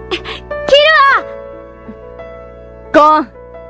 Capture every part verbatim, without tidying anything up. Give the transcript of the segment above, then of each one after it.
ゴン。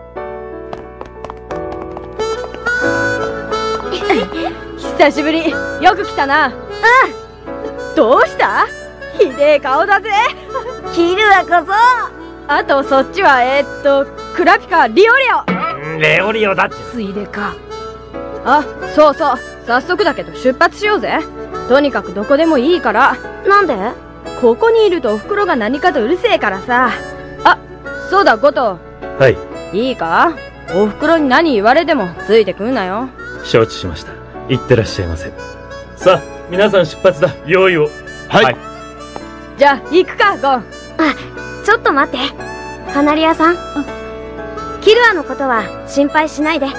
久しぶり。よく来たな。うん。どうした？ひでえ顔だぜ。 キルアこそ。 あとそっちはえー、っとクラピカリオリオ。 レオリオだって。 ついでか。あ、そうそう。早速だけど出発しようぜ。とにかくどこでもいいから。 なんで？ ここにいるとおふくろが何かとうるせえからさ。あ、そうだゴト。 はい。 いいか？おふくろに何言われてもついてくんなよ。 承知しました。いってらっしゃいませ。さあ、皆さん出発だ。用意を。 はい。はい、 じゃあ、行くか、ゴン。 あ、ちょっと待って。カナリアさん。キルアのことは心配しないで。うん？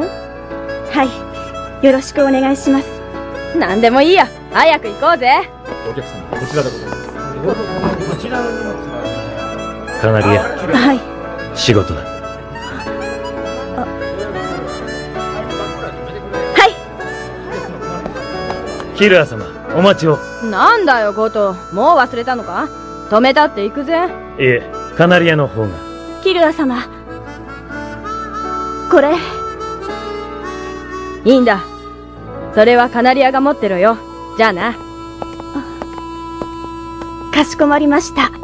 はい。よろしくお願いします。なんでもいいや。早く行こうぜ。 お客様、こちらでございます。こちらの荷物はカナリア。 はい。 仕事だ。キルア様、お待ちを。 なんだよ、ゴト。もう忘れたのか？止めたって行くぜ。 いえ、カナリアの方が。 キルア様。これ。いいんだ。それはカナリアが持ってるよ。じゃあな。かしこまりました。